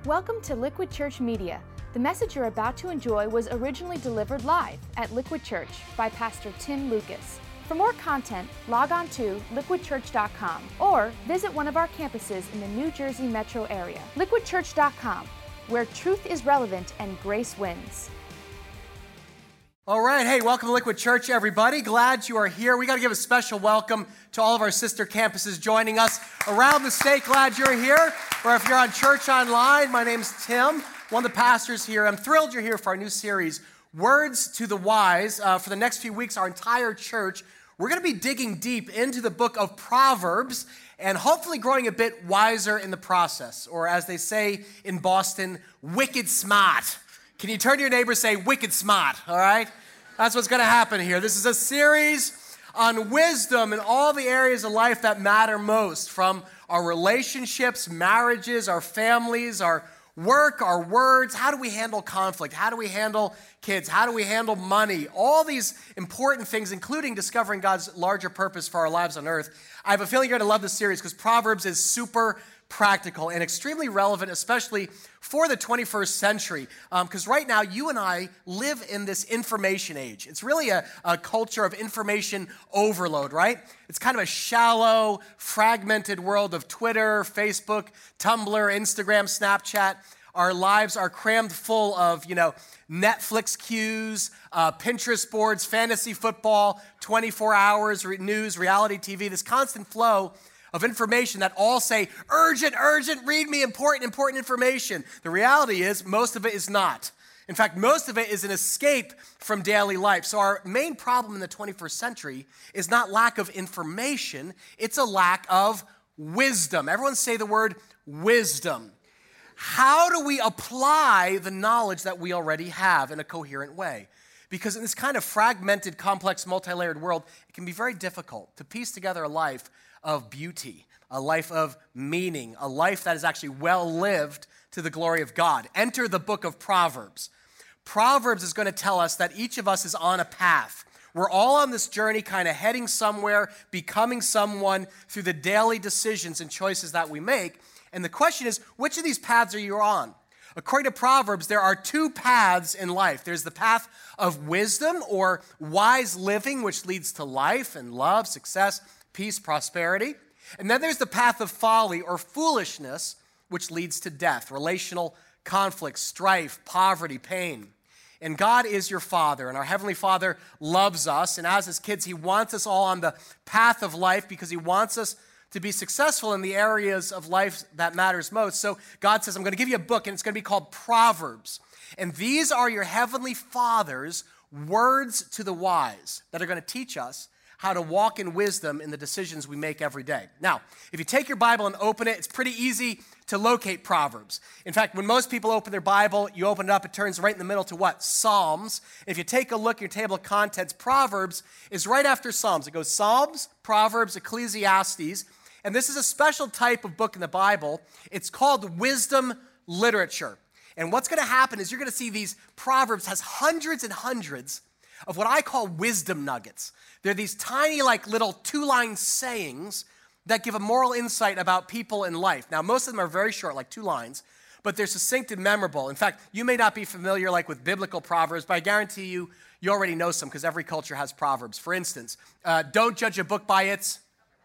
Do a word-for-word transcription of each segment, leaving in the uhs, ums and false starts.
Welcome to Liquid Church Media. The message you're about to enjoy was originally delivered live at Liquid Church by Pastor Tim Lucas. For more content, log on to liquid church dot com or visit one of our campuses in the New Jersey metro area. liquid church dot com, where truth is relevant and grace wins. All right, hey, welcome to Liquid Church, everybody. Glad you are here. We got to give a special welcome to all of our sister campuses joining us around the state. Glad you're here. Or if you're on Church Online, my name's Tim, one of the pastors here. I'm thrilled you're here for our new series, Words to the Wise. Uh, for the next few weeks, our entire church, we're going to be digging deep into the book of Proverbs and hopefully growing a bit wiser in the process. Or as they say in Boston, wicked smart. Can you turn to your neighbor and say, wicked smart, all right? That's what's going to happen here. This is a series on wisdom in all the areas of life that matter most, from our relationships, marriages, our families, our work, our words. How do we handle conflict? How do we handle kids? How do we handle money? All these important things, including discovering God's larger purpose for our lives on earth. I have a feeling you're going to love this series because Proverbs is super practical and extremely relevant, especially for the twenty-first century. Because um, right now, you and I live in this information age. It's really a, a culture of information overload, right? It's kind of a shallow, fragmented world of Twitter, Facebook, Tumblr, Instagram, Snapchat. Our lives are crammed full of, you know, Netflix queues, uh, Pinterest boards, fantasy football, twenty-four hours re- news, reality T V, this constant flow of information that all say, urgent, urgent, read me important, important information. The reality is most of it is not. In fact, most of it is an escape from daily life. So our main problem in the twenty-first century is not lack of information, it's a lack of wisdom. Everyone say the word wisdom. How do we apply the knowledge that we already have in a coherent way? Because in this kind of fragmented, complex, multi-layered world, it can be very difficult to piece together a life of beauty, a life of meaning, a life that is actually well lived to the glory of God. Enter the book of Proverbs. Proverbs is going to tell us that each of us is on a path. We're all on this journey, kind of heading somewhere, becoming someone through the daily decisions and choices that we make. And the question is, which of these paths are you on? According to Proverbs, there are two paths in life. There's the path of wisdom or wise living, which leads to life and love, success, peace, prosperity. And then there's the path of folly or foolishness, which leads to death, relational conflict, strife, poverty, pain. And God is your Father, and our Heavenly Father loves us. And as His kids, He wants us all on the path of life because He wants us to be successful in the areas of life that matters most. So God says, I'm going to give you a book, and it's going to be called Proverbs. And these are your Heavenly Father's words to the wise that are going to teach us how to walk in wisdom in the decisions we make every day. Now, if you take your Bible and open it, it's pretty easy to locate Proverbs. In fact, when most people open their Bible, you open it up, it turns right in the middle to what? Psalms. If you take a look at your table of contents, Proverbs is right after Psalms. It goes Psalms, Proverbs, Ecclesiastes, and this is a special type of book in the Bible. It's called wisdom literature. And what's going to happen is you're going to see these Proverbs has hundreds and hundreds of what I call wisdom nuggets. They're these tiny, like little two-line sayings that give a moral insight about people in life. Now, most of them are very short, like two lines, but they're succinct and memorable. In fact, you may not be familiar like with biblical proverbs, but I guarantee you, you already know some because every culture has proverbs. For instance, uh, don't judge a book by its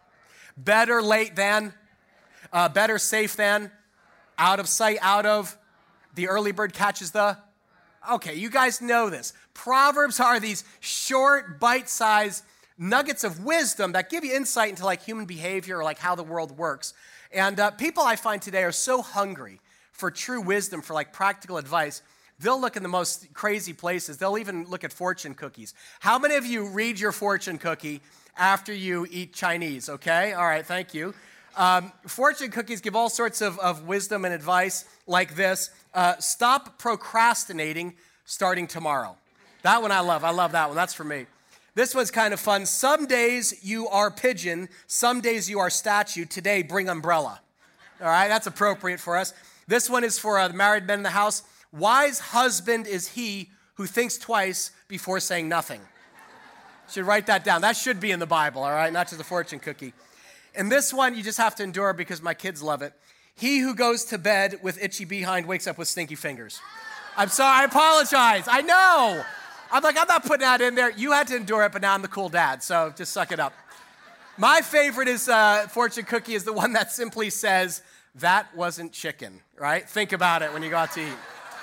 better late than, uh, better safe than, out of sight, out of, the early bird catches the. Okay, you guys know this. Proverbs are these short, bite-sized nuggets of wisdom that give you insight into like human behavior or like how the world works. And uh, people I find today are so hungry for true wisdom, for like practical advice. They'll look in the most crazy places. They'll even look at fortune cookies. How many of you read your fortune cookie after you eat Chinese? Okay, all right, thank you. Um, fortune cookies give all sorts of, of wisdom and advice like this. Uh, stop procrastinating starting tomorrow. That one I love. I love that one. That's for me. This one's kind of fun. Some days you are pigeon. Some days you are statue. Today, bring umbrella. All right, that's appropriate for us. This one is for uh, the married men in the house. Wise husband is he who thinks twice before saying nothing. Should write that down. That should be in the Bible, all right? Not just a fortune cookie. And this one you just have to endure because my kids love it. He who goes to bed with itchy behind wakes up with stinky fingers. I'm sorry, I apologize. I know. I'm like, I'm not putting that in there. You had to endure it, but now I'm the cool dad, so just suck it up. My favorite is uh, fortune cookie is the one that simply says, that wasn't chicken, right? Think about it when you go out to eat.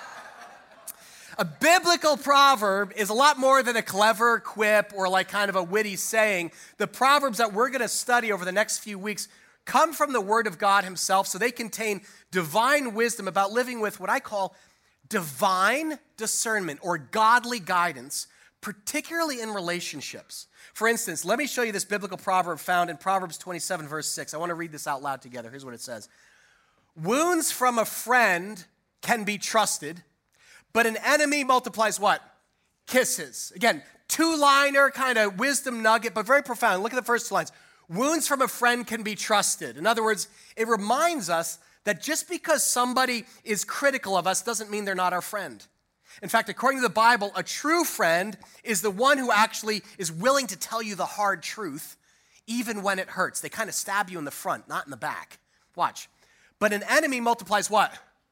A biblical proverb is a lot more than a clever quip or like kind of a witty saying. The proverbs that we're going to study over the next few weeks come from the Word of God himself, so they contain divine wisdom about living with what I call divine discernment or godly guidance, particularly in relationships. For instance, let me show you this biblical proverb found in Proverbs twenty-seven, verse six. I want to read this out loud together. Here's what it says. Wounds from a friend can be trusted, but an enemy multiplies what? Kisses. Again, two-liner kind of wisdom nugget, but very profound. Look at the first two lines. Wounds from a friend can be trusted. In other words, it reminds us that just because somebody is critical of us doesn't mean they're not our friend. In fact, according to the Bible, a true friend is the one who actually is willing to tell you the hard truth, even when it hurts. They kind of stab you in the front, not in the back. Watch. But an enemy multiplies what?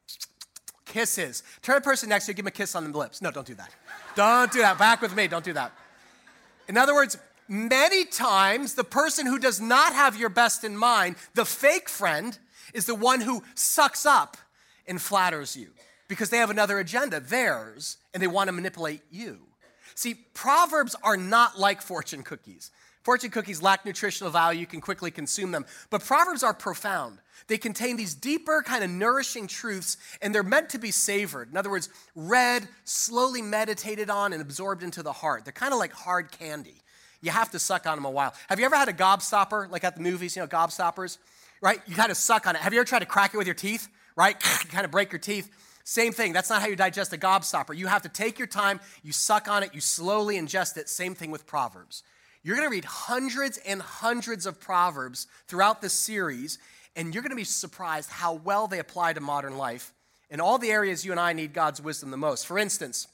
Kisses. Turn to the person next to you, give him a kiss on the lips. No, don't do that. Don't do that. Back with me. Don't do that. In other words, many times the person who does not have your best in mind, the fake friend, is the one who sucks up and flatters you because they have another agenda, theirs, and they want to manipulate you. See, Proverbs are not like fortune cookies. Fortune cookies lack nutritional value. You can quickly consume them. But Proverbs are profound. They contain these deeper, kind of nourishing truths, and they're meant to be savored. In other words, read, slowly meditated on, and absorbed into the heart. They're kind of like hard candy. You have to suck on them a while. Have you ever had a gobstopper, like at the movies, you know, gobstoppers? Right? You kind of suck on it. Have you ever tried to crack it with your teeth? Right? You kind of break your teeth. Same thing. That's not how you digest a gobstopper. You have to take your time. You suck on it. You slowly ingest it. Same thing with Proverbs. You're going to read hundreds and hundreds of Proverbs throughout this series, and you're going to be surprised how well they apply to modern life in all the areas you and I need God's wisdom the most. For instance,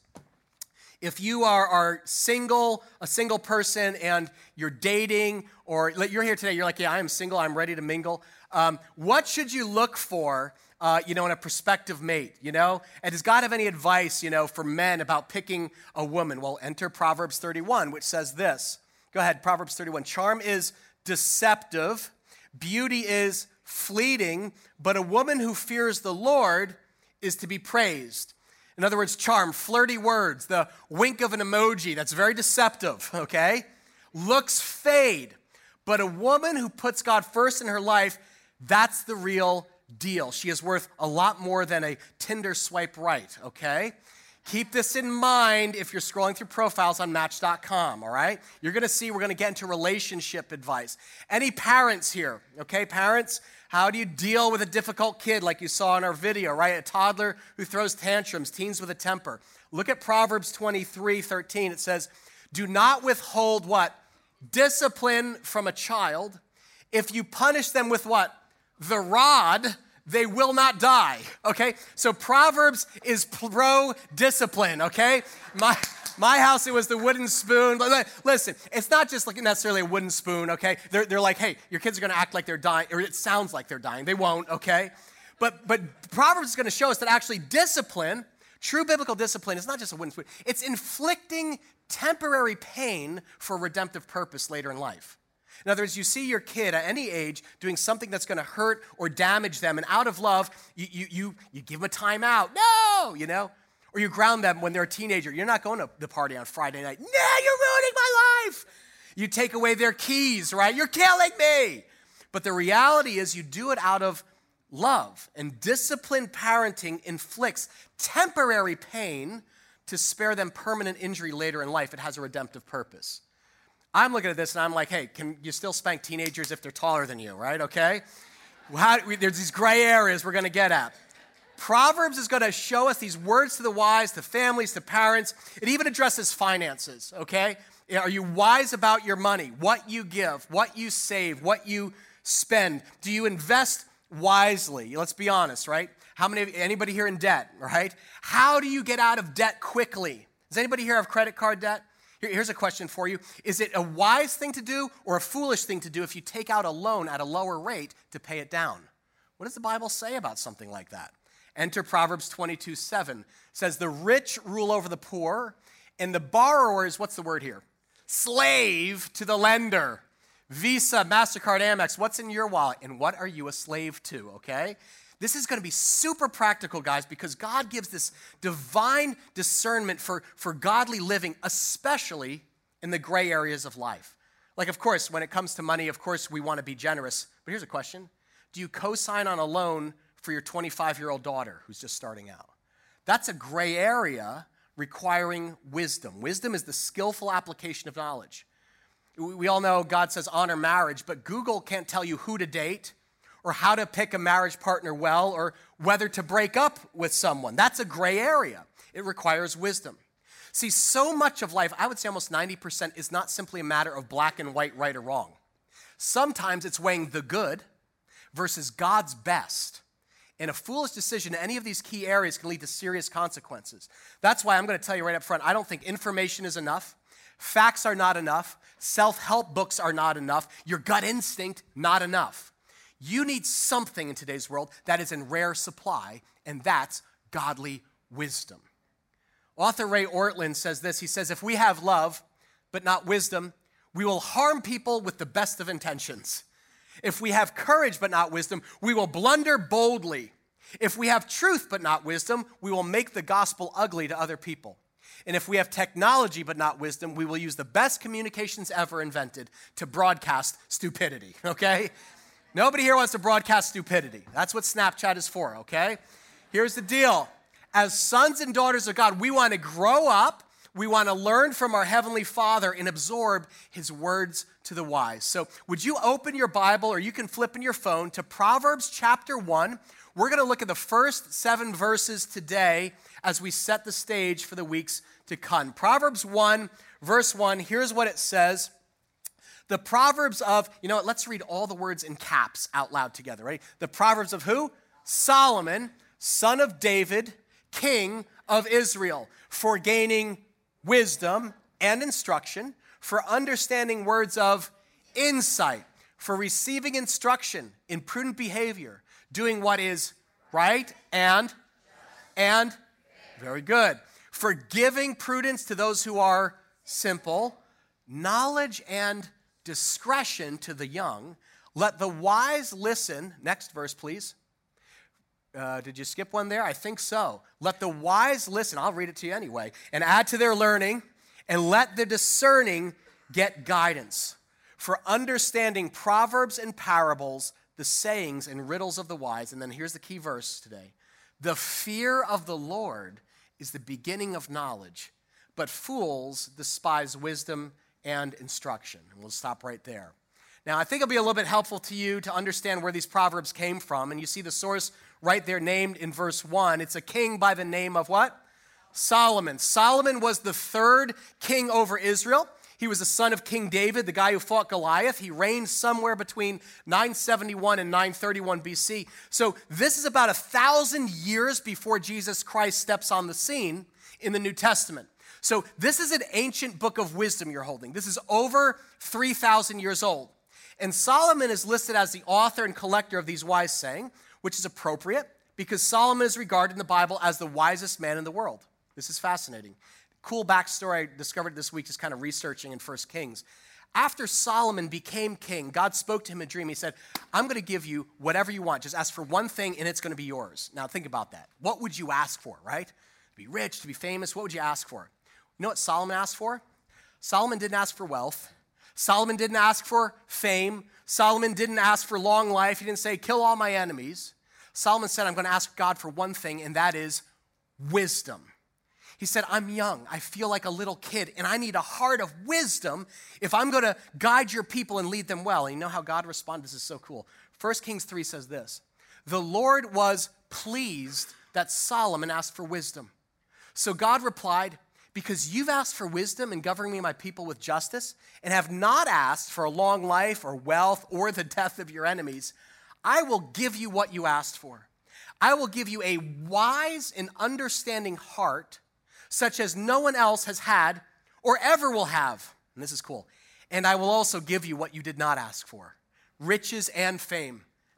if you are, are single, a single person, and you're dating, or you're here today, you're like, yeah, I am single, I'm ready to mingle. Um, what should you look for, uh, you know, in a prospective mate, you know? And does God have any advice, you know, for men about picking a woman? Well, enter Proverbs thirty-one, which says this. Go ahead, Proverbs thirty-one. Charm is deceptive, beauty is fleeting, but a woman who fears the Lord is to be praised. In other words, charm, flirty words, the wink of an emoji, that's very deceptive, okay? Looks fade, but a woman who puts God first in her life, that's the real deal. She is worth a lot more than a Tinder swipe right, okay? Keep this in mind if you're scrolling through profiles on Match dot com, all right? You're going to see we're going to get into relationship advice. Any parents here, okay? Parents, how do you deal with a difficult kid like you saw in our video, right? A toddler who throws tantrums, teens with a temper. Look at Proverbs twenty-three thirteen. It says, do not withhold what? Discipline from a child. If you punish them with what? The rod, they will not die, okay? So Proverbs is pro-discipline, okay? My my house, it was the wooden spoon. But listen, it's not just like necessarily a wooden spoon, okay? They're, they're like, hey, your kids are going to act like they're dying, or it sounds like they're dying. They won't, okay? But, but Proverbs is going to show us that actually discipline, true biblical discipline, is not just a wooden spoon. It's inflicting temporary pain for a redemptive purpose later in life. In other words, you see your kid at any age doing something that's going to hurt or damage them, and out of love, you, you, you, you give them a timeout. No, you know? Or you ground them when they're a teenager. You're not going to the party on Friday night. No, you're ruining my life. You take away their keys, right? You're killing me. But the reality is you do it out of love. And disciplined parenting inflicts temporary pain to spare them permanent injury later in life. It has a redemptive purpose. I'm looking at this and I'm like, hey, can you still spank teenagers if they're taller than you, right? Okay? How, there's these gray areas we're going to get at. Proverbs is going to show us these words to the wise, to families, to parents. It even addresses finances, okay? Are you wise about your money, what you give, what you save, what you spend? Do you invest wisely? Let's be honest, right? How many, anybody here in debt, right? How do you get out of debt quickly? Does anybody here have credit card debt? Here, here's a question for you. Is it a wise thing to do or a foolish thing to do if you take out a loan at a lower rate to pay it down? What does the Bible say about something like that? Enter Proverbs twenty-two seven. Says, the rich rule over the poor, and the borrower is, what's the word here? Slave to the lender. Visa, MasterCard, Amex, what's in your wallet? And what are you a slave to, okay? This is going to be super practical, guys, because God gives this divine discernment for, for godly living, especially in the gray areas of life. Like, of course, when it comes to money, of course, we want to be generous. But here's a question. Do you co-sign on a loan for your twenty-five-year-old daughter who's just starting out? That's a gray area requiring wisdom. Wisdom is the skillful application of knowledge. We all know God says honor marriage, but Google can't tell you who to date or how to pick a marriage partner well or whether to break up with someone. That's a gray area. It requires wisdom. See, so much of life, I would say almost ninety percent, is not simply a matter of black and white, right or wrong. Sometimes it's weighing the good versus God's best. And a foolish decision in any of these key areas can lead to serious consequences. That's why I'm going to tell you right up front, I don't think information is enough. Facts are not enough. Self-help books are not enough. Your gut instinct, not enough. You need something in today's world that is in rare supply, and that's godly wisdom. Author Ray Ortlund says this. He says, if we have love but not wisdom, we will harm people with the best of intentions. If we have courage but not wisdom, we will blunder boldly. If we have truth but not wisdom, we will make the gospel ugly to other people. And if we have technology but not wisdom, we will use the best communications ever invented to broadcast stupidity, okay? Nobody here wants to broadcast stupidity. That's what Snapchat is for, okay? Here's the deal. As sons and daughters of God, we want to grow up, we want to learn from our Heavenly Father and absorb His words to the wise. So would you open your Bible, or you can flip in your phone, to Proverbs chapter one. We're going to look at the first seven verses today as we set the stage for the weeks to come. Proverbs one, verse one, here's what it says. The Proverbs of, you know what, let's read all the words in caps out loud together, right? The Proverbs of who? Solomon, son of David, king of Israel, for gaining wisdom and instruction, for understanding words of insight, for receiving instruction in prudent behavior, doing what is right and, and, very good, for giving prudence to those who are simple, knowledge and discretion to the young. Let the wise listen. Next verse, please. Uh, did you skip one there? I think so. Let the wise listen. I'll read it to you anyway. And add to their learning, and let the discerning get guidance. For understanding proverbs and parables, the sayings and riddles of the wise. And then here's the key verse today. The fear of the Lord is the beginning of knowledge, but fools despise wisdom and instruction. And we'll stop right there. Now, I think it'll be a little bit helpful to you to understand where these proverbs came from. And you see the source right there named in verse one. It's a king by the name of what? Solomon. Solomon was the third king over Israel. He was the son of King David, the guy who fought Goliath. He reigned somewhere between nine seventy-one and nine thirty-one B C. So this is about a thousand years before Jesus Christ steps on the scene in the New Testament. So this is an ancient book of wisdom you're holding. This is over three thousand years old. And Solomon is listed as the author and collector of these wise sayings, which is appropriate because Solomon is regarded in the Bible as the wisest man in the world. This is fascinating. Cool backstory I discovered this week just kind of researching in First Kings. After Solomon became king, God spoke to him in a dream. He said, I'm going to give you whatever you want. Just ask for one thing and it's going to be yours. Now think about that. What would you ask for, right? To be rich, to be famous, what would you ask for? You know what Solomon asked for? Solomon didn't ask for wealth. Solomon didn't ask for fame. Solomon didn't ask for long life. He didn't say, kill all my enemies. Solomon said, I'm going to ask God for one thing, and that is wisdom. He said, I'm young. I feel like a little kid, and I need a heart of wisdom if I'm going to guide your people and lead them well. And you know how God responded? This is so cool. First Kings three says this. The Lord was pleased that Solomon asked for wisdom. So God replied, because you've asked for wisdom in governing my people with justice and have not asked for a long life or wealth or the death of your enemies, I will give you what you asked for. I will give you a wise and understanding heart such as no one else has had or ever will have. And this is cool. And I will also give you what you did not ask for, riches and fame.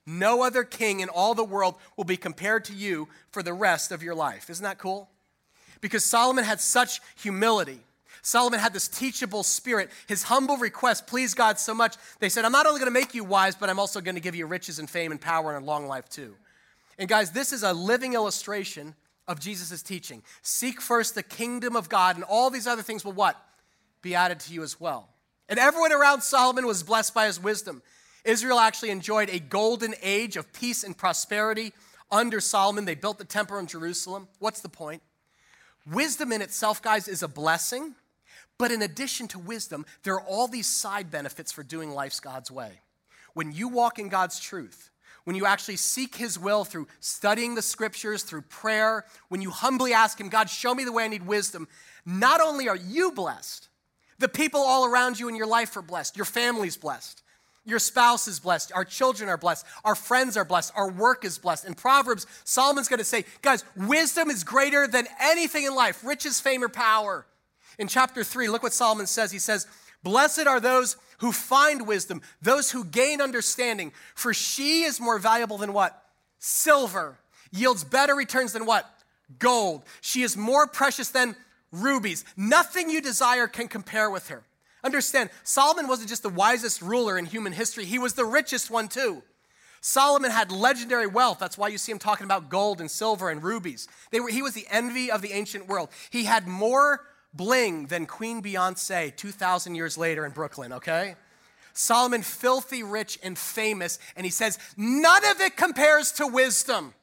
No other king in all the world will be compared to you for the rest of your life. Isn't that cool? Because Solomon had such humility. Solomon had this teachable spirit. His humble request pleased God so much, they said, I'm not only going to make you wise, but I'm also going to give you riches and fame and power and a long life too. And guys, this is a living illustration of Jesus' teaching. Seek first the kingdom of God, and all these other things will what? Be added to you as well. And everyone around Solomon was blessed by his wisdom. Israel actually enjoyed a golden age of peace and prosperity under Solomon. They built the temple in Jerusalem. What's the point? Wisdom in itself, guys, is a blessing. But in addition to wisdom, there are all these side benefits for doing life God's way. When you walk in God's truth, when you actually seek his will through studying the scriptures, through prayer, when you humbly ask him, God, show me the way I need wisdom, not only are you blessed, the people all around you in your life are blessed, your family's blessed, your spouse is blessed, our children are blessed, our friends are blessed, our work is blessed. In Proverbs, Solomon's going to say, guys, wisdom is greater than anything in life, riches, fame, or power. In chapter three, look what Solomon says. He says, blessed are those who find wisdom, those who gain understanding, for she is more valuable than what? Silver. Yields better returns than what? Gold. She is more precious than rubies. Nothing you desire can compare with her. Understand, Solomon wasn't just the wisest ruler in human history. He was the richest one too. Solomon had legendary wealth. That's why you see him talking about gold and silver and rubies. They were, he was the envy of the ancient world. He had more bling than Queen Beyonce two thousand years later in Brooklyn, okay? Solomon, filthy rich and famous, and he says, none of it compares to wisdom.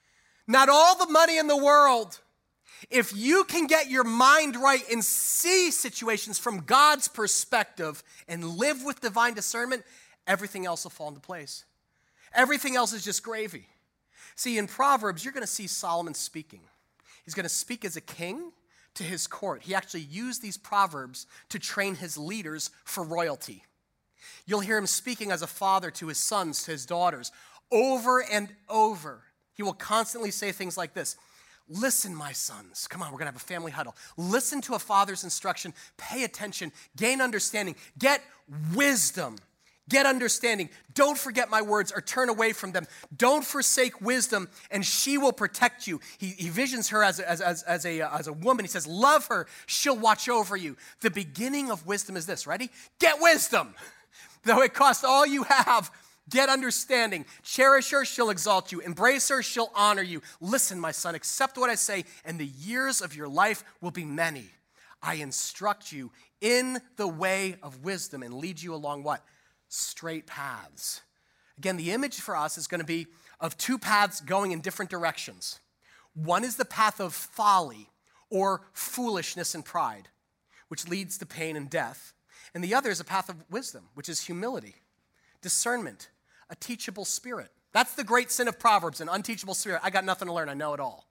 Not all the money in the world. If you can get your mind right and see situations from God's perspective and live with divine discernment, everything else will fall into place. Everything else is just gravy. See, in Proverbs, you're going to see Solomon speaking. He's going to speak as a king to his court. He actually used these proverbs to train his leaders for royalty. You'll hear him speaking as a father to his sons, to his daughters, over and over. He will constantly say things like this. Listen, my sons. Come on, we're going to have a family huddle. Listen to a father's instruction. Pay attention. Gain understanding. Get wisdom. Get understanding. Don't forget my words or turn away from them. Don't forsake wisdom, and she will protect you. He, he visions her as a, as, as, as, a, as a woman. He says, love her. She'll watch over you. The beginning of wisdom is this. Ready? Get wisdom. Though it costs all you have, get understanding. Cherish her. She'll exalt you. Embrace her. She'll honor you. Listen, my son, accept what I say, and the years of your life will be many. I instruct you in the way of wisdom and lead you along what? Straight paths. Again, the image for us is going to be of two paths going in different directions. One is the path of folly or foolishness and pride, which leads to pain and death. And the other is a path of wisdom, which is humility, discernment, a teachable spirit. That's the great sin of Proverbs, an unteachable spirit. I got nothing to learn. I know it all.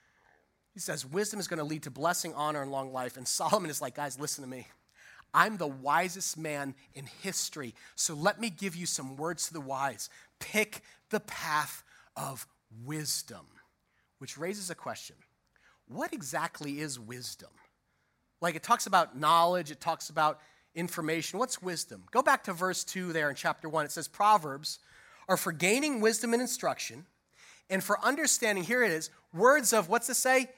He says wisdom is going to lead to blessing, honor, and long life. And Solomon is like, guys, listen to me. I'm the wisest man in history, so let me give you some words to the wise. Pick the path of wisdom, which raises a question. What exactly is wisdom? Like it talks about knowledge, it talks about information. What's wisdom? Go back to verse two there in chapter one. It says, Proverbs are for gaining wisdom and instruction, and for understanding, here it is, words of, what's it say?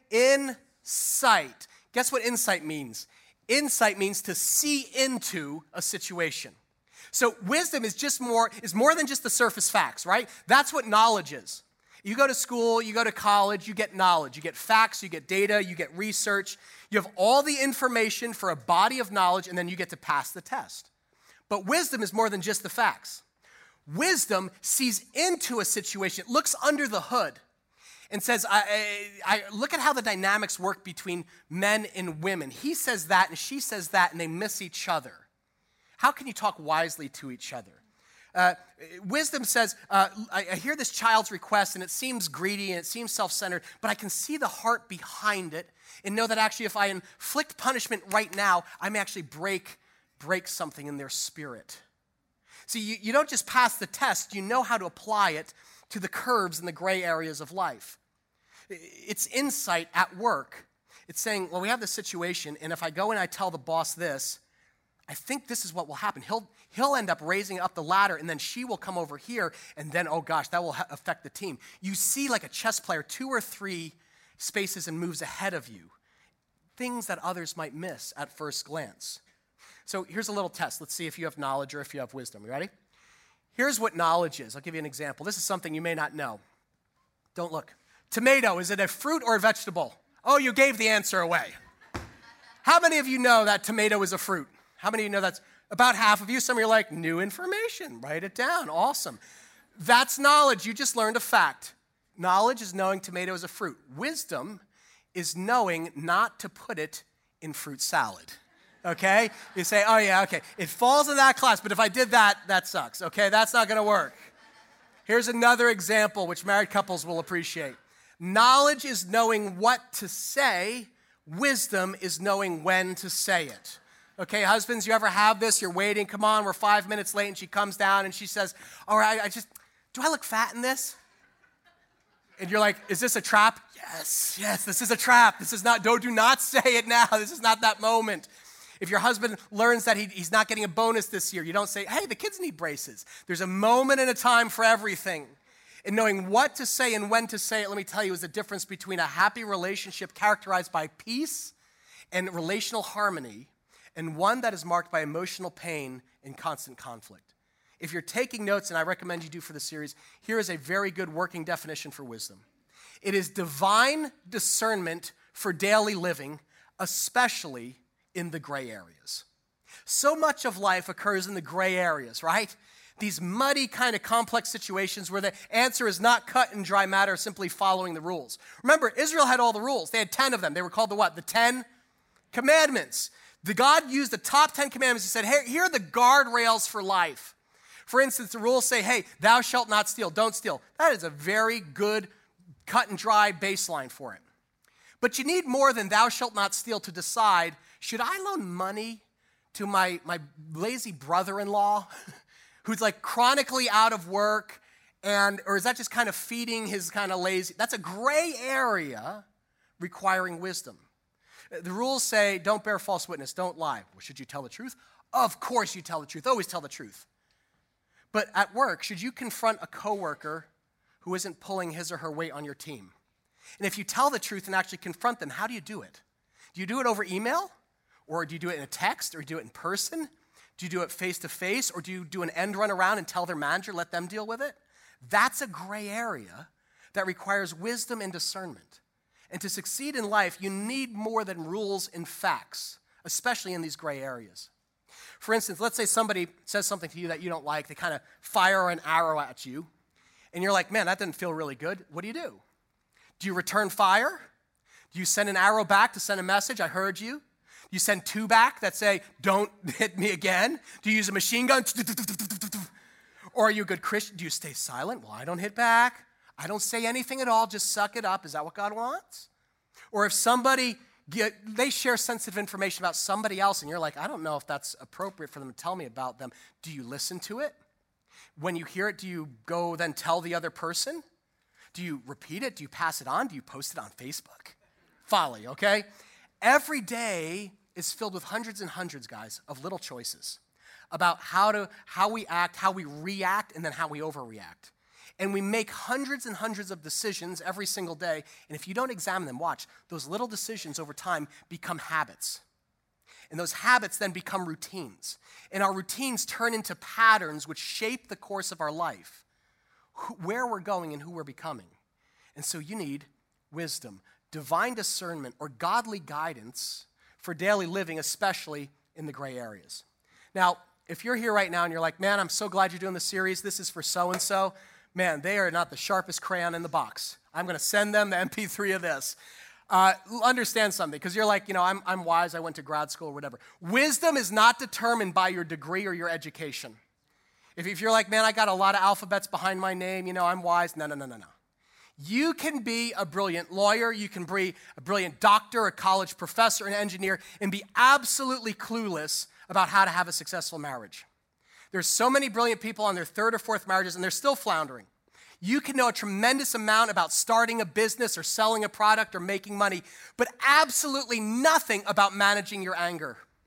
Insight. Guess what insight means? Insight means to see into a situation. So wisdom is just more, is more than just the surface facts, right? That's what knowledge is. You go to school, you go to college, you get knowledge. You get facts, you get data, you get research. You have all the information for a body of knowledge, and then you get to pass the test. But wisdom is more than just the facts. Wisdom sees into a situation, it looks under the hood, and says, I, I, I look at how the dynamics work between men and women. He says that and she says that, and they miss each other. How can you talk wisely to each other? Uh, wisdom says, uh, I, I hear this child's request, and it seems greedy, and it seems self-centered, but I can see the heart behind it, and know that actually if I inflict punishment right now, I may actually break, break something in their spirit. See, you, you don't just pass the test, you know how to apply it to the curves and the gray areas of life. It's insight at work. It's saying, well, we have this situation, and if I go and I tell the boss this, I think this is what will happen. He'll, he'll end up raising up the ladder, and then she will come over here, and then, oh gosh, that will ha- affect the team. You see like a chess player, two or three spaces and moves ahead of you. Things that others might miss at first glance. So here's a little test. Let's see if you have knowledge or if you have wisdom. You ready? Here's what knowledge is. I'll give you an example. This is something you may not know. Don't look. Tomato, is it a fruit or a vegetable? Oh, you gave the answer away. How many of you know that tomato is a fruit? How many of you know that's about half of you? Some of you are like, new information. Write it down. Awesome. That's knowledge. You just learned a fact. Knowledge is knowing tomato is a fruit. Wisdom is knowing not to put it in fruit salad. Okay? You say, oh yeah, okay. It falls in that class, but if I did that, that sucks. Okay? That's not going to work. Here's another example which married couples will appreciate. Knowledge is knowing what to say. Wisdom is knowing when to say it. Okay, husbands, you ever have this? You're waiting, come on, we're five minutes late, and she comes down and she says, all right, I just, do I look fat in this? And you're like, is this a trap? Yes, yes, this is a trap. This is not, don't, do not say it now. This is not that moment. If your husband learns that he, he's not getting a bonus this year, you don't say, hey, the kids need braces. There's a moment and a time for everything. And knowing what to say and when to say it, let me tell you, is the difference between a happy relationship characterized by peace and relational harmony and one that is marked by emotional pain and constant conflict. If you're taking notes, and I recommend you do for the series, here is a very good working definition for wisdom. It is divine discernment for daily living, especially in the gray areas. So much of life occurs in the gray areas, right? These muddy kind of complex situations where the answer is not cut and dry matter, simply following the rules. Remember, Israel had all the rules. They had ten of them. They were called the what? The Ten Commandments. The God used the top ten commandments. He said, hey, here are the guardrails for life. For instance, the rules say, hey, thou shalt not steal. Don't steal. That is a very good cut and dry baseline for it. But you need more than thou shalt not steal to decide, should I loan money to my, my lazy brother-in-law who's like chronically out of work, and or is that just kind of feeding his kind of lazy? That's a gray area requiring wisdom. The rules say, don't bear false witness, don't lie. Well, should you tell the truth? Of course you tell the truth. Always tell the truth. But at work, should you confront a coworker who isn't pulling his or her weight on your team? And if you tell the truth and actually confront them, how do you do it? Do you do it over email? Or do you do it in a text? Or do you do it in person? Do you do it face-to-face? Or do you do an end run around and tell their manager, let them deal with it? That's a gray area that requires wisdom and discernment. And to succeed in life, you need more than rules and facts, especially in these gray areas. For instance, let's say somebody says something to you that you don't like. They kind of fire an arrow at you. And you're like, man, that didn't feel really good. What do you do? Do you return fire? Do you send an arrow back to send a message? I heard you. Do you send two back that say, don't hit me again? Do you use a machine gun? Or are you a good Christian? Do you stay silent? Well, I don't hit back. I don't say anything at all, just suck it up. Is that what God wants? Or if somebody, get, they share sensitive information about somebody else and you're like, I don't know if that's appropriate for them to tell me about them. Do you listen to it? When you hear it, do you go then tell the other person? Do you repeat it? Do you pass it on? Do you post it on Facebook? Folly, okay? Every day is filled with hundreds and hundreds, guys, of little choices about how to how we act, how we react, and then how we overreact. And we make hundreds and hundreds of decisions every single day. And if you don't examine them, watch, those little decisions over time become habits. And those habits then become routines. And our routines turn into patterns which shape the course of our life, who, where we're going and who we're becoming. And so you need wisdom, divine discernment, or godly guidance for daily living, especially in the gray areas. Now, if you're here right now and you're like, man, I'm so glad you're doing this series. This is for so-and-so. Man, they are not the sharpest crayon in the box. I'm going to send them the M P three of this. Uh, understand something, because you're like, you know, I'm, I'm wise, I went to grad school or whatever. Wisdom is not determined by your degree or your education. If, if you're like, man, I got a lot of alphabets behind my name, you know, I'm wise. No, no, no, no, no. You can be a brilliant lawyer, you can be a brilliant doctor, a college professor, an engineer, and be absolutely clueless about how to have a successful marriage. There's so many brilliant people on their third or fourth marriages, and they're still floundering. You can know a tremendous amount about starting a business or selling a product or making money, but absolutely nothing about managing your anger.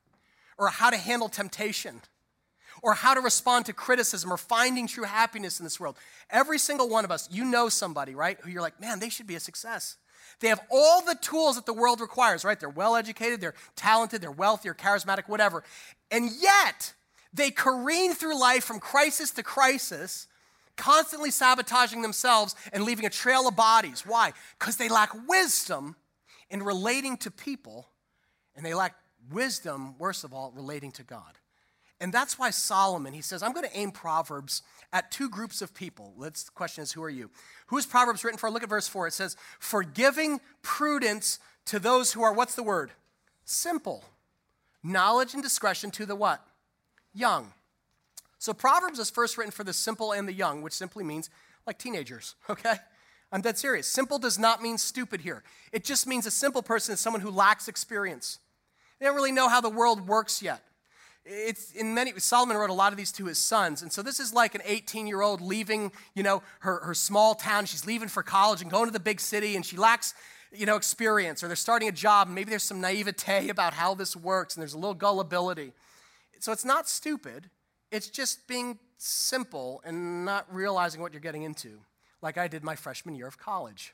or how to handle temptation, or how to respond to criticism, or finding true happiness in this world. Every single one of us, you know somebody, right, who you're like, man, they should be a success. They have all the tools that the world requires, right? They're well-educated, they're talented, they're wealthy, or charismatic, whatever. And yet, they careen through life from crisis to crisis, constantly sabotaging themselves and leaving a trail of bodies. Why? Because they lack wisdom in relating to people, and they lack wisdom, worst of all, relating to God. And that's why Solomon, he says, I'm going to aim Proverbs at two groups of people. Let's, the question is, who are you? Who is Proverbs written for? Look at verse four. It says, for giving prudence to those who are, what's the word? Simple. Knowledge and discretion to the what? Young. So Proverbs is first written for the simple and the young, which simply means like teenagers, okay? I'm dead serious. Simple does not mean stupid here. It just means a simple person is someone who lacks experience. They don't really know how the world works yet. It's in many, Solomon wrote a lot of these to his sons, and so this is like an eighteen-year-old leaving, you know, her, her small town. She's leaving for college and going to the big city, and she lacks, you know, experience, or they're starting a job, and maybe there's some naivete about how this works, and there's a little gullibility. So it's not stupid. It's just being simple and not realizing what you're getting into, like I did my freshman year of college.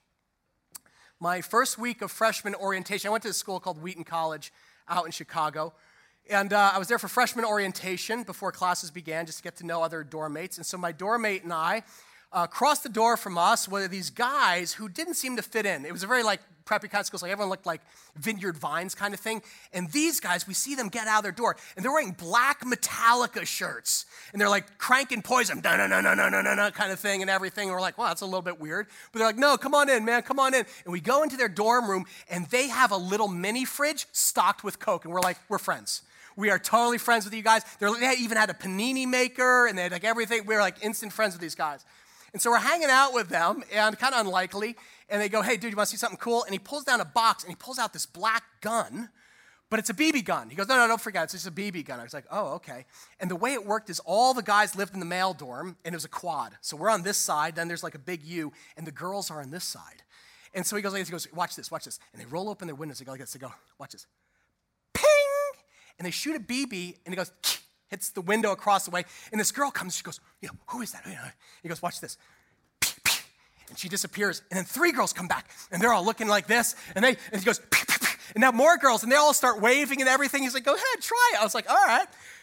My first week of freshman orientation, I went to a school called Wheaton College out in Chicago. And uh, I was there for freshman orientation before classes began, just to get to know other dorm mates. And so my dorm mate and I, uh, across the door from us were these guys who didn't seem to fit in. It was a very like preppy kind of school, so like everyone looked like Vineyard Vines kind of thing. And these guys, we see them get out of their door, and they're wearing black Metallica shirts. And they're like cranking Poison, no, no, no, no, no, no, no, no, kind of thing and everything. And we're like, wow, that's a little bit weird. But they're like, no, come on in, man, come on in. And we go into their dorm room, and they have a little mini fridge stocked with Coke. And we're like, we're friends. We are totally friends with you guys. They're, they even had a panini maker, and they had like everything. We were like instant friends with these guys. And so we're hanging out with them, and kind of unlikely, and they go, hey, dude, you want to see something cool? And he pulls down a box, and he pulls out this black gun, but it's a B B gun. He goes, no, no, don't forget, it's just a B B gun. I was like, oh, okay. And the way it worked is all the guys lived in the male dorm, and it was a quad. So we're on this side, then there's like a big U, and the girls are on this side. And so he goes, he goes, watch this, watch this. And they roll open their windows. They go like this. They go, watch this. And they shoot a B B, and it goes, hits the window across the way. And this girl comes, she goes, you know, who is that? He goes, watch this. And she disappears. And then three girls come back, and they're all looking like this. And they, and he goes, and now more girls, and they all start waving and everything. He's like, go ahead, try it. I was like, all right.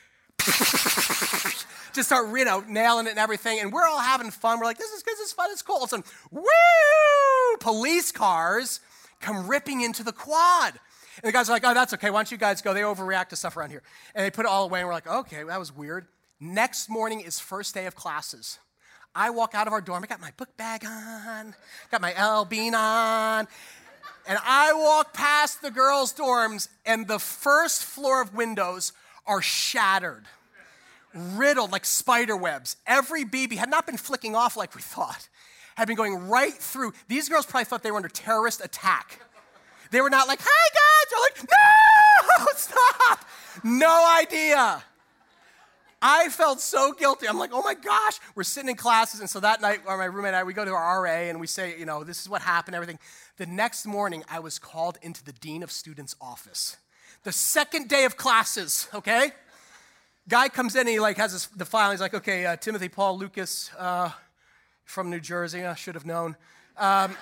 Just start, you know, nailing it and everything. And we're all having fun. We're like, this is good, this is fun, it's cool. All of a sudden, woo! Police cars come ripping into the quad. And the guys are like, oh, that's okay. Why don't you guys go? They overreact to stuff around here. And they put it all away, and we're like, okay, that was weird. Next morning is first day of classes. I walk out of our dorm. I got my book bag on, got my L L Bean on, and I walk past the girls' dorms, and the first floor of windows are shattered, riddled like spider webs. Every B B had not been flicking off like we thought, had been going right through. These girls probably thought they were under terrorist attack. They were not like, hi, guys. They're like, no, stop. No idea. I felt so guilty. I'm like, oh, my gosh. We're sitting in classes, and so that night, my roommate and I, we go to our R A, and we say, you know, this is what happened, everything. The next morning, I was called into the dean of students' office. The second day of classes, okay? Guy comes in, and he, like, has his, the file. He's like, okay, uh, Timothy Paul Lucas uh, from New Jersey. I should have known. Um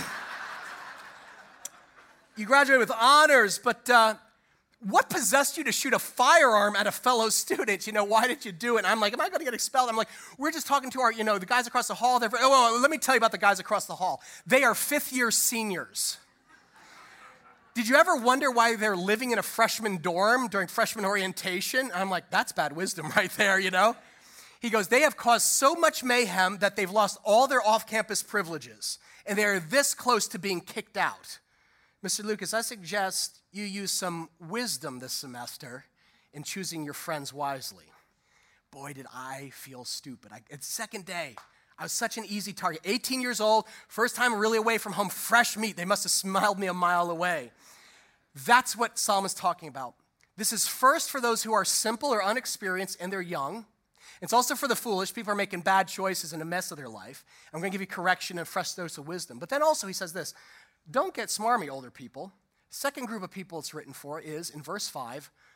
You graduated with honors, but uh, what possessed you to shoot a firearm at a fellow student? You know, why did you do it? And I'm like, am I going to get expelled? I'm like, we're just talking to our, you know, the guys across the hall. They're, oh, well, let me tell you about the guys across the hall. They are fifth-year seniors. Did you ever wonder why they're living in a freshman dorm during freshman orientation? I'm like, that's bad wisdom right there, you know? He goes, they have caused so much mayhem that they've lost all their off-campus privileges, and they're this close to being kicked out. Mister Lucas, I suggest you use some wisdom this semester in choosing your friends wisely. Boy, did I feel stupid. I, it's second day. I was such an easy target. eighteen years old, first time really away from home, fresh meat. They must have smelled me a mile away. That's what Solomon's talking about. This is first for those who are simple or unexperienced and they're young. It's also for the foolish. People are making bad choices and a mess of their life. I'm going to give you correction and fresh dose of wisdom. But then also he says this, don't get smarmy, older people. Second group of people it's written for is, in verse five,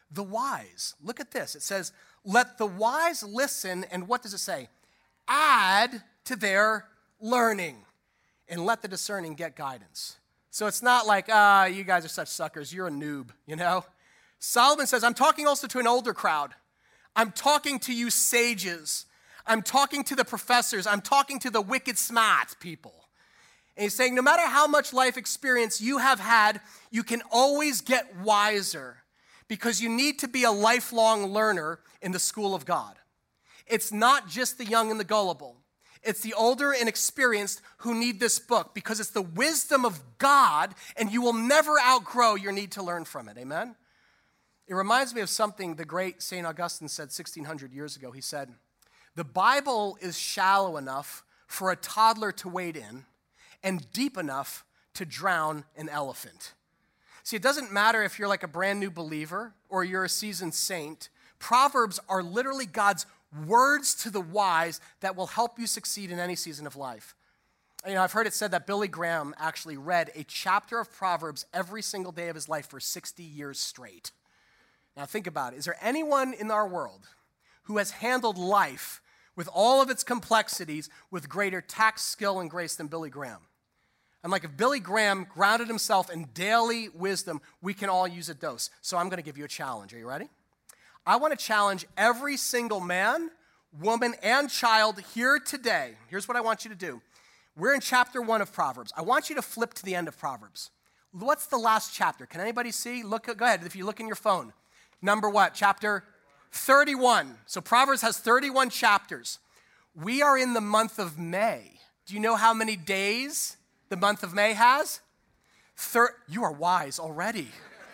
the wise. Look at this. It says, let the wise listen, and what does it say? Add to their learning, and let the discerning get guidance. So it's not like, ah, you guys are such suckers, you're a noob, you know? Solomon says, I'm talking also to an older crowd. I'm talking to you sages. I'm talking to the professors. I'm talking to the wicked smart people. And he's saying, no matter how much life experience you have had, you can always get wiser because you need to be a lifelong learner in the school of God. It's not just the young and the gullible. It's the older and experienced who need this book because it's the wisdom of God, and you will never outgrow your need to learn from it. Amen? It reminds me of something the great Saint Augustine said sixteen hundred years ago. He said, the Bible is shallow enough for a toddler to wade in and deep enough to drown an elephant. See, it doesn't matter if you're like a brand new believer or you're a seasoned saint. Proverbs are literally God's words to the wise that will help you succeed in any season of life. You know, I've heard it said that Billy Graham actually read a chapter of Proverbs every single day of his life for sixty years straight. Now think about it. Is there anyone in our world who has handled life with all of its complexities with greater tact, skill, and grace than Billy Graham? I'm like, if Billy Graham grounded himself in daily wisdom, we can all use a dose. So I'm going to give you a challenge. Are you ready? I want to challenge every single man, woman, and child here today. Here's what I want you to do. We're in chapter one of Proverbs. I want you to flip to the end of Proverbs. What's the last chapter? Can anybody see? Look. Go ahead. If you look in your phone. Number what? Chapter thirty-one. So Proverbs has thirty-one chapters. We are in the month of May. Do you know how many days the month of May has? Thir- you are wise already.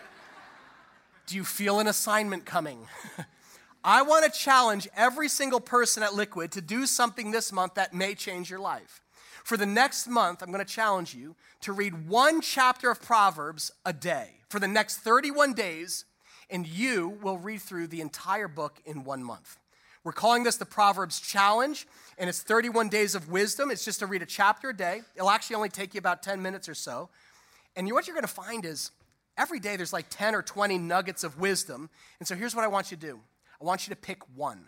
Do you feel an assignment coming? I want to challenge every single person at Liquid to do something this month that may change your life. For the next month, I'm going to challenge you to read one chapter of Proverbs a day for the next thirty-one days, and you will read through the entire book in one month. We're calling this the Proverbs Challenge, and it's thirty-one days of wisdom. It's just to read a chapter a day. It'll actually only take you about ten minutes or so. And what you're going to find is every day there's like ten or twenty nuggets of wisdom. And so here's what I want you to do. I want you to pick one.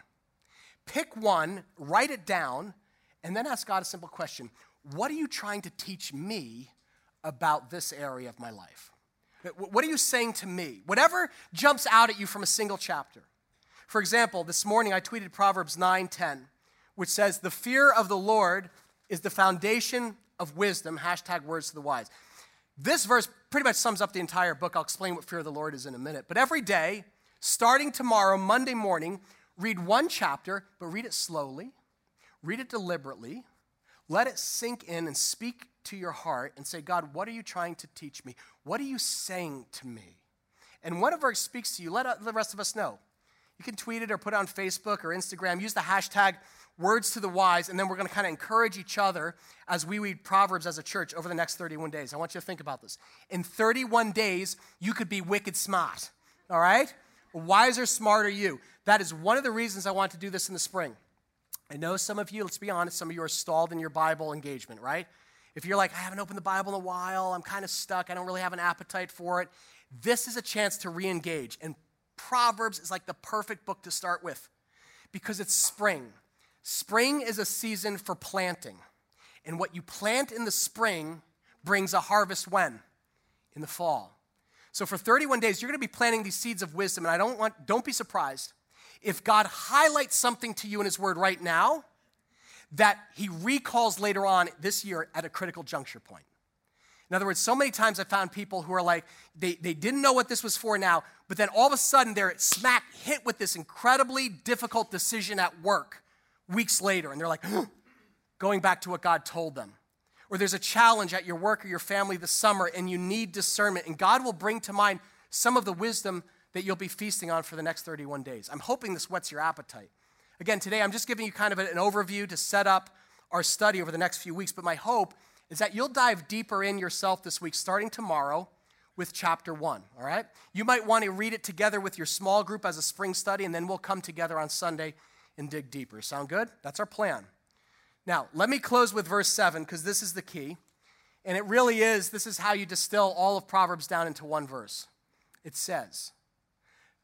Pick one, write it down, and then ask God a simple question. What are you trying to teach me about this area of my life? What are you saying to me? Whatever jumps out at you from a single chapter. For example, this morning I tweeted Proverbs nine ten, which says, the fear of the Lord is the foundation of wisdom, hashtag words to the wise. This verse pretty much sums up the entire book. I'll explain what fear of the Lord is in a minute. But every day, starting tomorrow, Monday morning, read one chapter, but read it slowly, read it deliberately, let it sink in and speak to your heart and say, God, what are you trying to teach me? What are you saying to me? And whenever it speaks to you, let the rest of us know. You can tweet it or put it on Facebook or Instagram. Use the hashtag words to the wise, and then we're going to kind of encourage each other as we read Proverbs as a church over the next thirty-one days. I want you to think about this. In thirty-one days, you could be wicked smart, all right? Wiser, smarter you. That is one of the reasons I want to do this in the spring. I know some of you, let's be honest, some of you are stalled in your Bible engagement, right? If you're like, I haven't opened the Bible in a while, I'm kind of stuck, I don't really have an appetite for it, this is a chance to re-engage. And Proverbs is like the perfect book to start with because it's spring. Spring is a season for planting. And what you plant in the spring brings a harvest when? In the fall. So for thirty-one days, you're going to be planting these seeds of wisdom. And I don't want, don't be surprised if God highlights something to you in his word right now that he recalls later on this year at a critical juncture point. In other words, so many times I found people who are like, they, they didn't know what this was for now, but then all of a sudden they're smack hit with this incredibly difficult decision at work weeks later. And they're like, going back to what God told them. Or there's a challenge at your work or your family this summer and you need discernment. And God will bring to mind some of the wisdom that you'll be feasting on for the next thirty-one days. I'm hoping this whets your appetite. Again, today I'm just giving you kind of an overview to set up our study over the next few weeks, but my hope is that you'll dive deeper in yourself this week, starting tomorrow with chapter one, all right? You might want to read it together with your small group as a spring study, and then we'll come together on Sunday and dig deeper. Sound good? That's our plan. Now, let me close with verse seven, because this is the key, and it really is, this is how you distill all of Proverbs down into one verse. It says,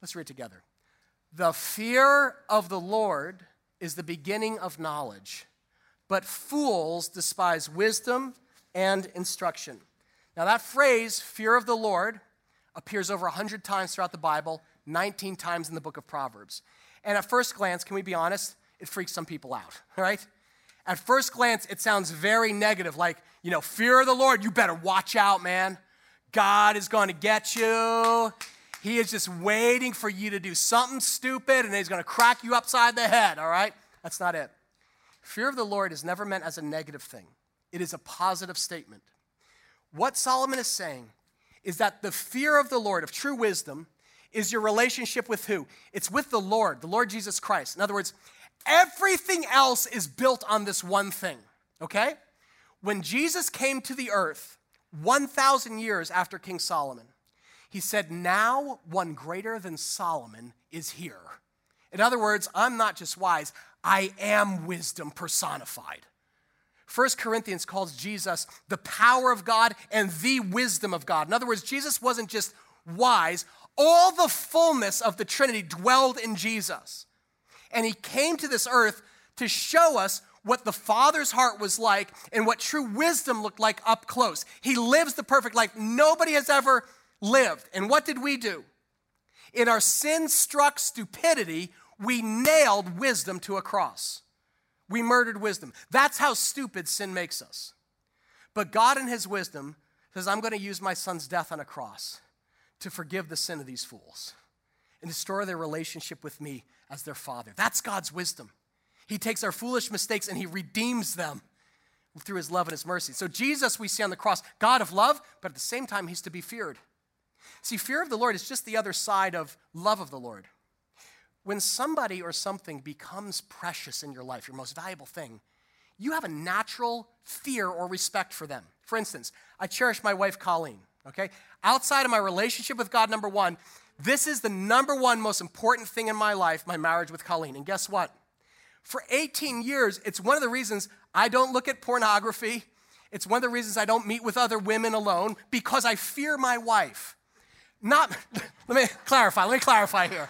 Let's read it together. The fear of the Lord is the beginning of knowledge, but fools despise wisdom and instruction. Now that phrase, fear of the Lord, appears over one hundred times throughout the Bible, nineteen times in the book of Proverbs. And at first glance, can we be honest? It freaks some people out, right? At first glance, it sounds very negative, like, you know, fear of the Lord, you better watch out, man. God is going to get you. He is just waiting for you to do something stupid, and he's going to crack you upside the head, all right? That's not it. Fear of the Lord is never meant as a negative thing. It is a positive statement. What Solomon is saying is that the fear of the Lord, of true wisdom, is your relationship with who? It's with the Lord, the Lord Jesus Christ. In other words, everything else is built on this one thing, okay? When Jesus came to the earth one thousand years after King Solomon, he said, now one greater than Solomon is here. In other words, I'm not just wise, I am wisdom personified. First Corinthians calls Jesus the power of God and the wisdom of God. In other words, Jesus wasn't just wise, all the fullness of the Trinity dwelled in Jesus. And he came to this earth to show us what the Father's heart was like and what true wisdom looked like up close. He lives the perfect life nobody has ever lived. And what did we do? In our sin-struck stupidity, we nailed wisdom to a cross. We murdered wisdom. That's how stupid sin makes us. But God in his wisdom says, I'm going to use my son's death on a cross to forgive the sin of these fools and restore their relationship with me as their father. That's God's wisdom. He takes our foolish mistakes and he redeems them through his love and his mercy. So Jesus, we see on the cross, God of love, but at the same time, he's to be feared. See, fear of the Lord is just the other side of love of the Lord. When somebody or something becomes precious in your life, your most valuable thing, you have a natural fear or respect for them. For instance, I cherish my wife, Colleen, okay? Outside of my relationship with God, number one, this is the number one most important thing in my life, my marriage with Colleen. And guess what? For eighteen years, it's one of the reasons I don't look at pornography. It's one of the reasons I don't meet with other women alone, because I fear my wife. Not, let me clarify, let me clarify here.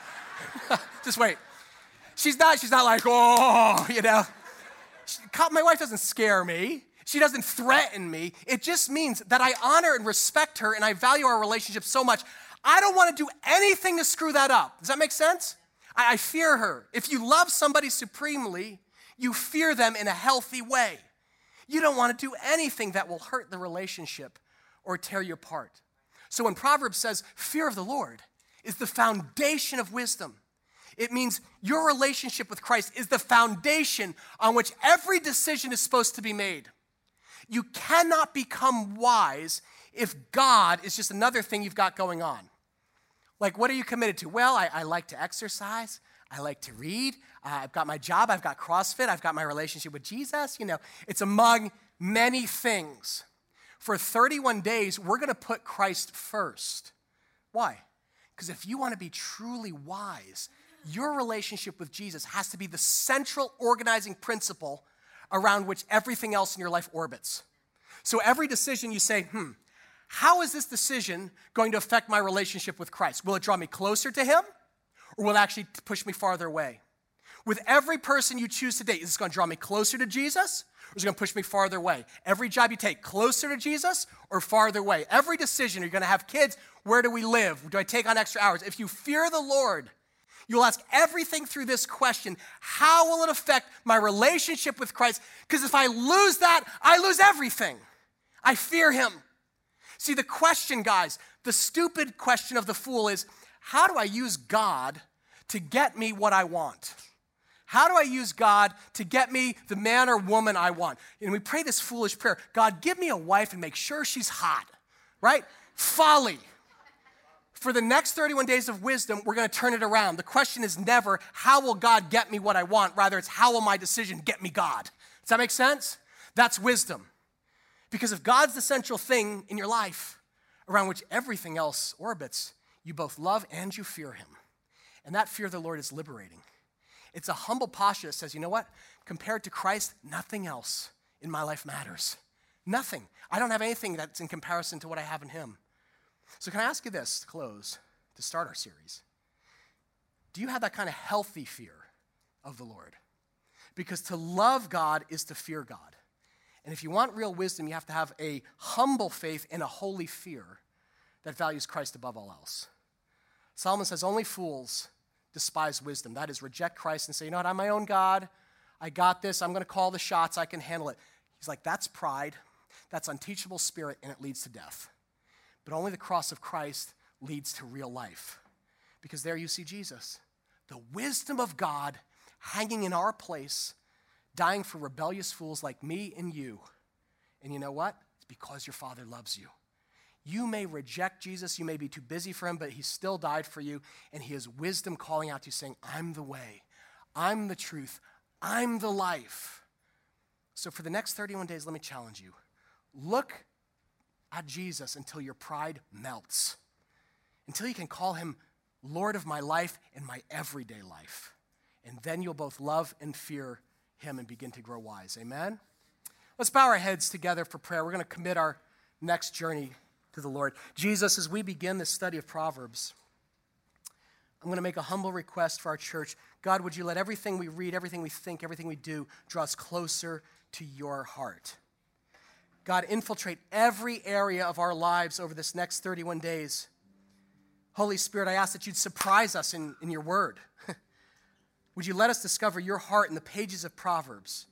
Just wait. She's not, she's not like, oh, you know. She, my wife doesn't scare me. She doesn't threaten me. It just means that I honor and respect her and I value our relationship so much. I don't want to do anything to screw that up. Does that make sense? I, I fear her. If you love somebody supremely, you fear them in a healthy way. You don't want to do anything that will hurt the relationship or tear you apart. So when Proverbs says fear of the Lord is the foundation of wisdom, it means your relationship with Christ is the foundation on which every decision is supposed to be made. You cannot become wise if God is just another thing you've got going on. Like, what are you committed to? Well, I, I like to exercise. I like to read. Uh, I've got my job. I've got CrossFit. I've got my relationship with Jesus. You know, it's among many things. For thirty-one days, we're going to put Christ first. Why? Because if you want to be truly wise, your relationship with Jesus has to be the central organizing principle around which everything else in your life orbits. So every decision you say, hmm, how is this decision going to affect my relationship with Christ? Will it draw me closer to him, or will it actually push me farther away? With every person you choose to date, is this going to draw me closer to Jesus, or is it going to push me farther away? Every job you take, closer to Jesus or farther away? Every decision, are you going to have kids? Where do we live? Do I take on extra hours? If you fear the Lord, you'll ask everything through this question: how will it affect my relationship with Christ? Because if I lose that, I lose everything. I fear him. See, the question, guys, the stupid question of the fool is, how do I use God to get me what I want? How do I use God to get me the man or woman I want? And we pray this foolish prayer: God, give me a wife and make sure she's hot, right? Folly. For the next thirty-one days of wisdom, we're going to turn it around. The question is never, how will God get me what I want? Rather, it's how will my decision get me God? Does that make sense? That's wisdom. Because if God's the central thing in your life around which everything else orbits, you both love and you fear him. And that fear of the Lord is liberating. It's a humble posture that says, you know what? Compared to Christ, nothing else in my life matters. Nothing. I don't have anything that's in comparison to what I have in him. So can I ask you this to close, to start our series? do you have that kind of healthy fear of the Lord? Because to love God is to fear God. And if you want real wisdom, you have to have a humble faith and a holy fear that values Christ above all else. Solomon says, only fools despise wisdom. That is, reject Christ and say, you know what, I'm my own God. I got this. I'm going to call the shots. I can handle it. He's like, that's pride. That's unteachable spirit, and it leads to death. But only the cross of Christ leads to real life. Because there you see Jesus, the wisdom of God hanging in our place, dying for rebellious fools like me and you. And you know what? It's because your Father loves you. You may reject Jesus, you may be too busy for him, but he still died for you, and he has wisdom calling out to you saying, I'm the way, I'm the truth, I'm the life. So for the next thirty-one days, let me challenge you. Look at Jesus until your pride melts, until you can call him Lord of my life and my everyday life. And then you'll both love and fear him and begin to grow wise. Amen? Let's bow our heads together for prayer. We're going to commit our next journey to the Lord. Jesus, as we begin this study of Proverbs, I'm going to make a humble request for our church. God, would you let everything we read, everything we think, everything we do draw us closer to your heart? God, infiltrate every area of our lives over this next thirty-one days. Holy Spirit, I ask that you'd surprise us in, in your word. Would you let us discover your heart in the pages of Proverbs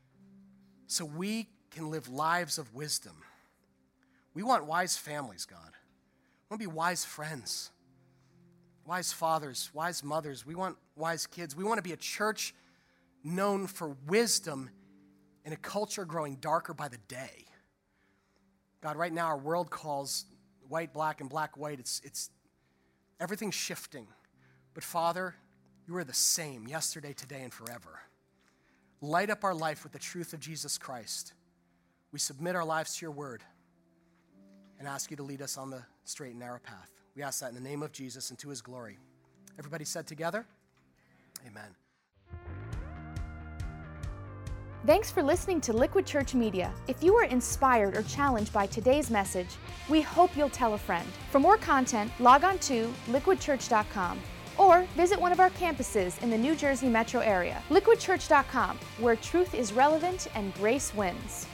so we can live lives of wisdom? We want wise families, God. We want to be wise friends, wise fathers, wise mothers. We want wise kids. We want to be a church known for wisdom in a culture growing darker by the day. God, right now our world calls white, black, and black, white. It's, it's everything's shifting. But Father, you are the same yesterday, today, and forever. Light up our life with the truth of Jesus Christ. We submit our lives to your word and ask you to lead us on the straight and narrow path. We ask that in the name of Jesus and to his glory. Everybody said together, amen. Thanks for listening to Liquid Church Media. If you were inspired or challenged by today's message, we hope you'll tell a friend. For more content, log on to liquid church dot com or visit one of our campuses in the New Jersey metro area. liquid church dot com, where truth is relevant and grace wins.